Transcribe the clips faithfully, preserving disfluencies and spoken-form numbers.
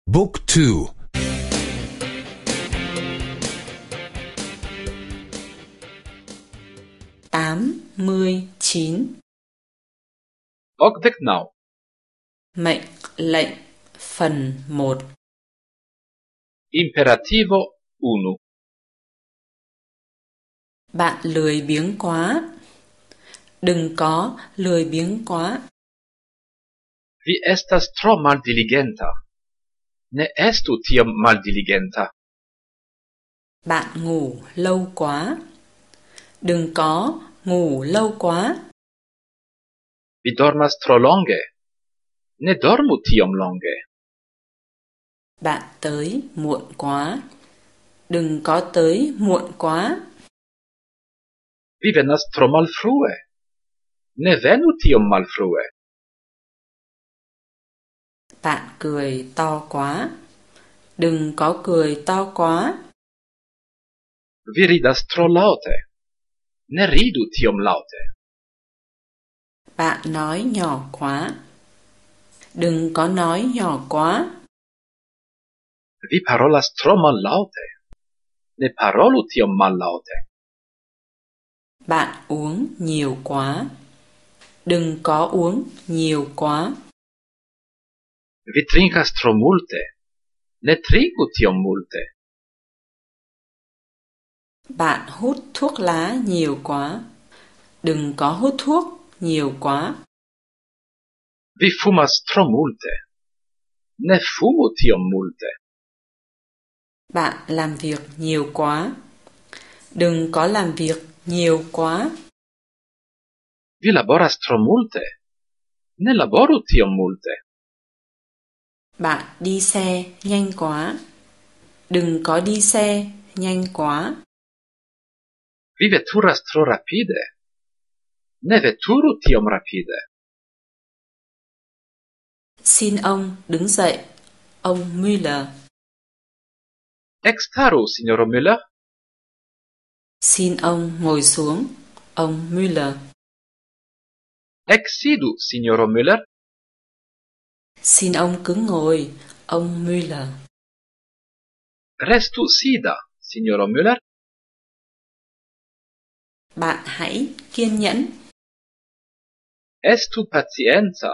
Book two. tám mươi chín. ογδοήντα εννιά. Mệnh lệnh phần một. Imperativo uno. Bạn lười biếng quá. Đừng có lười biếng quá. Vi estas tro maldiligenta. Ne estu tiom maldiligenta. Bạn ngủ lâu quá. Đừng có ngủ lâu quá. Vi dormas tro longe. Ne dormu tiom longe. Bạn tới muộn quá. Đừng có tới muộn quá. Vi venas tro malfrue. Ne venu tiom malfrue. Bạn cười to quá. Đừng có cười to quá. Vi ridas tro laute. Ne ridu tiom laute. Bạn nói nhỏ quá. Đừng có nói nhỏ quá. Vi parolas tro mallaute. Ne parolu tiom mallaute. Bạn uống nhiều quá. Đừng có uống nhiều quá. Vi trinkas tro multe. Ne trinku tiom multe. Bạn hút thuốc lá nhiều quá. Đừng có hút thuốc nhiều quá. Vi fumas tro multe. Ne fumu tiom multe. Bạn làm việc nhiều quá. Đừng có làm việc nhiều quá. Vi laboras tro multe. Ne laboru tiom multe. Bạn đi xe nhanh quá. Đừng có đi xe nhanh quá. Vi veturas tro rapide. Ne veturu tiom rapide. Xin ông đứng dậy, ông Müller. Ekstaru, signoro Müller. Xin ông ngồi xuống, ông Müller. Eksidu, signoro Müller. Xin ông cứ ngồi, ông Müller. Restu sida, signoro Müller. Bạn hãy kiên nhẫn. Estu pacienza.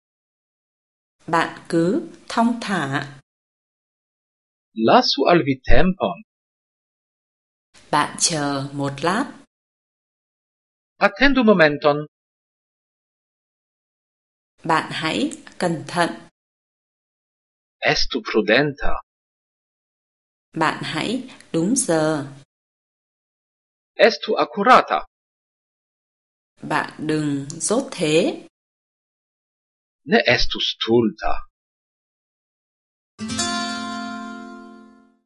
Bạn cứ thong thả. Lasu al vi tempon. Bạn chờ một lát. Attendu momenton. Bạn hãy cẩn thận. Estu prudenta. Bạn hãy đúng giờ. Estu accurata. Bạn đừng dốt thế. Ne estu stulta.